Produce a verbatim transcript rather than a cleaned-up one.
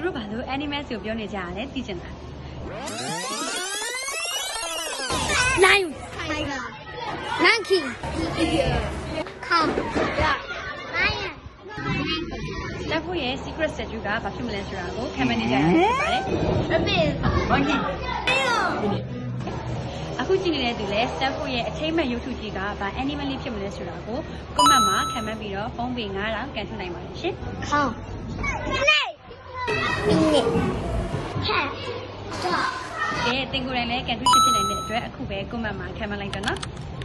တို့ဘာလို့ animals ကိုပြောနေကြရလဲသိချင်လား Lion Tiger Monkey Cow Lion တက်ဖို့ရဲ့ secret statue ကဘာဖြစ်မလဲဆိုတာကိုခံမနေကြရဖြစ်ပါတယ် Rabbit Monkey အခုကြည့်နေတဲ့သူလည်း Stanford ရဲ့အထိမ့်မဲ့ရုပ်ထုကြီးကဘာ animal လေးဖြစ်မလဲဆိုတာကို comment မှာခံမှန်းပြီးတော့ဖုန်းပေnineထောင်ကန်ထုတ်နိုင်ပါတယ်ရှင် Cow Snake Minute Cat Dog ကဲတင်ကိုယ်တိုင်လည်းကန်ထုတ်ဖြစ်ဖြစ်နိုင်တဲ့အတွက်အခုပဲ comment မှာခံမှန်းလိုက်တော့နော်